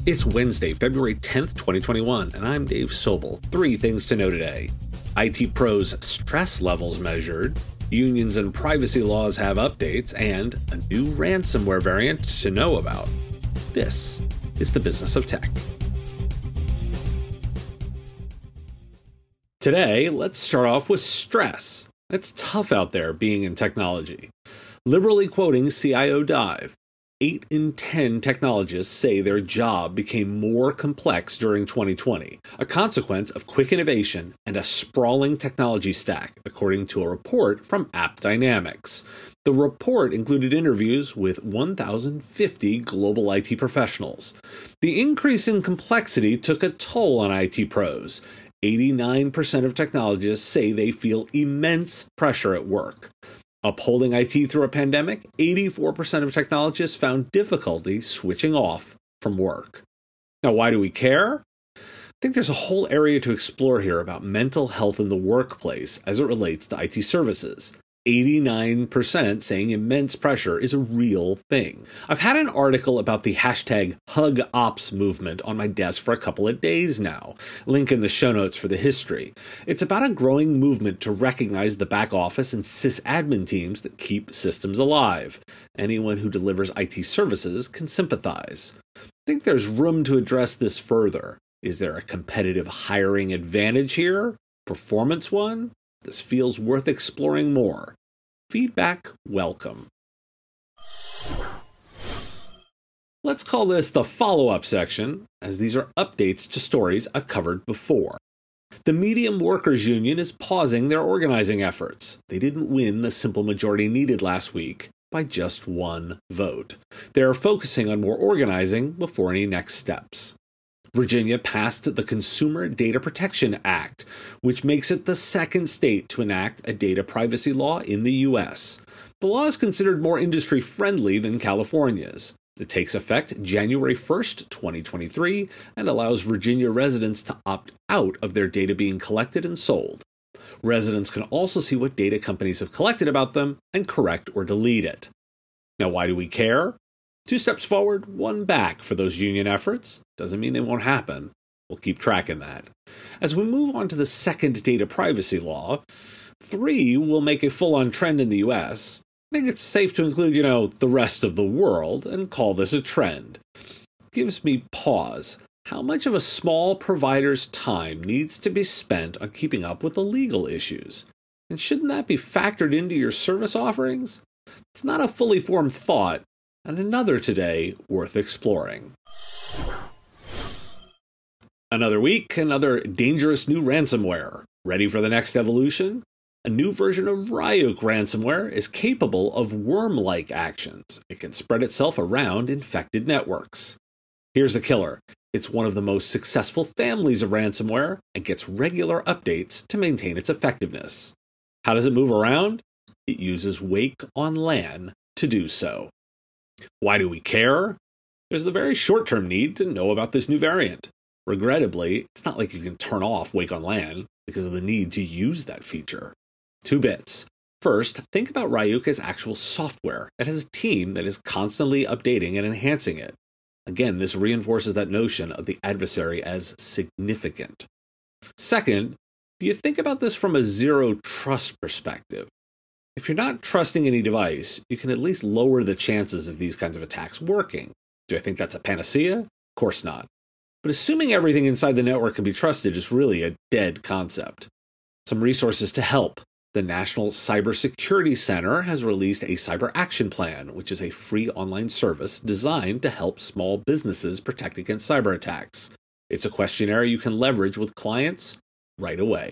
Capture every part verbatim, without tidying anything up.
It's Wednesday, February tenth, twenty twenty-one, and I'm Dave Sobel. Three things to know today. I T pros' stress levels measured, unions and privacy laws have updates, and a new ransomware variant to know about. This is the Business of Tech. Today, let's start off with stress. It's tough out there being in technology. Liberally quoting C I O Dive, eight in ten technologists say their job became more complex during twenty twenty, a consequence of quick innovation and a sprawling technology stack, according to a report from AppDynamics. The report included interviews with one thousand fifty global I T professionals. The increase in complexity took a toll on I T pros. eighty-nine percent of technologists say they feel immense pressure at work. Upholding I T through a pandemic, eighty-four percent of technologists found difficulty switching off from work. Now, why do we care? I think there's a whole area to explore here about mental health in the workplace as it relates to I T services. eighty-nine percent saying immense pressure is a real thing. I've had an article about the hashtag HugOps movement on my desk for a couple of days now. Link in the show notes for the history. It's about a growing movement to recognize the back office and sysadmin teams that keep systems alive. Anyone who delivers I T services can sympathize. I think there's room to address this further. Is there a competitive hiring advantage here? Performance one? This feels worth exploring more. Feedback welcome. Let's call this the follow-up section, as these are updates to stories I've covered before. The Medium Workers Union is pausing their organizing efforts. They didn't win the simple majority needed last week by just one vote. They are focusing on more organizing before any next steps. Virginia passed the Consumer Data Protection Act, which makes it the second state to enact a data privacy law in the U S. The law is considered more industry-friendly than California's. It takes effect January first, twenty twenty-three, and allows Virginia residents to opt out of their data being collected and sold. Residents can also see what data companies have collected about them and correct or delete it. Now, why do we care? Two steps forward, one back for those union efforts. Doesn't mean they won't happen. We'll keep tracking that. As we move on to the second data privacy law, three will make a full-on trend in the U S. I think it's safe to include, you know, the rest of the world and call this a trend. It gives me pause. How much of a small provider's time needs to be spent on keeping up with the legal issues? And shouldn't that be factored into your service offerings? It's not a fully formed thought, and another today worth exploring. Another week, another dangerous new ransomware. Ready for the next evolution? A new version of Ryuk ransomware is capable of worm-like actions. It can spread itself around infected networks. Here's the killer. It's one of the most successful families of ransomware and gets regular updates to maintain its effectiveness. How does it move around? It uses Wake on LAN to do so. Why do we care? There's the very short-term need to know about this new variant. Regrettably, it's not like you can turn off Wake on LAN because of the need to use that feature. Two bits. First, think about Ryuk as actual software. It has a team that is constantly updating and enhancing it. Again, this reinforces that notion of the adversary as significant. Second, do you think about this from a zero-trust perspective? If you're not trusting any device, you can at least lower the chances of these kinds of attacks working. Do I think that's a panacea? Of course not. But assuming everything inside the network can be trusted is really a dead concept. Some resources to help. The National Cybersecurity Center has released a Cyber Action Plan, which is a free online service designed to help small businesses protect against cyber attacks. It's a questionnaire you can leverage with clients right away.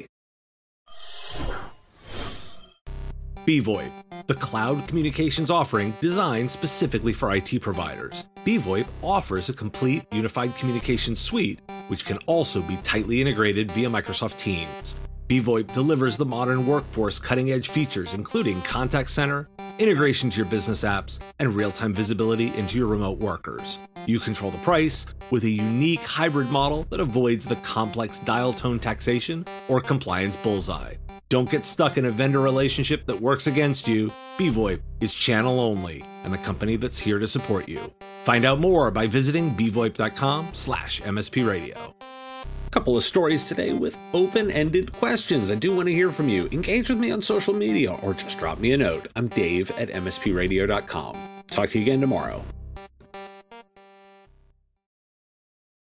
BVoIP, the cloud communications offering designed specifically for I T providers. BVoIP offers a complete unified communications suite, which can also be tightly integrated via Microsoft Teams. BVoIP delivers the modern workforce cutting-edge features, including contact center, integration to your business apps, and real-time visibility into your remote workers. You control the price with a unique hybrid model that avoids the complex dial tone taxation or compliance bullseye. Don't get stuck in a vendor relationship that works against you. BVoIP is channel only and the company that's here to support you. Find out more by visiting b voip dot com slash M S P radio. Couple of stories today with open-ended questions. I do want to hear from you. Engage with me on social media or just drop me a note. I'm Dave at M S P radio dot com. Talk to you again tomorrow.